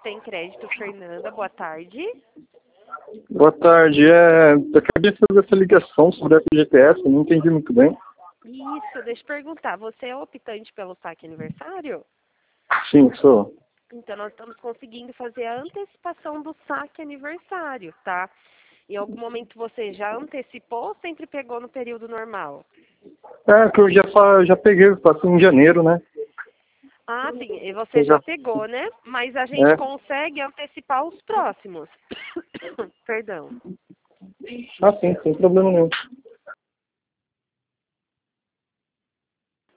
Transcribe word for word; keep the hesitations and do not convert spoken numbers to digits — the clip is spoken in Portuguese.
Tem Crédito, Fernanda, boa tarde. Boa tarde. É, eu acabei de fazer essa ligação sobre a F G T S, não entendi muito bem. Isso, deixa eu perguntar, você é optante pelo saque aniversário? Sim, sou. Então, nós estamos conseguindo fazer a antecipação do saque aniversário, tá? Em algum momento você já antecipou ou sempre pegou no período normal? É, que eu já, fa- já peguei, passei em janeiro, né? Ah, sim, e você Eu já já, pegou, né? Mas a gente é. consegue antecipar os próximos. Perdão. Ah, sim, sem problema nenhum.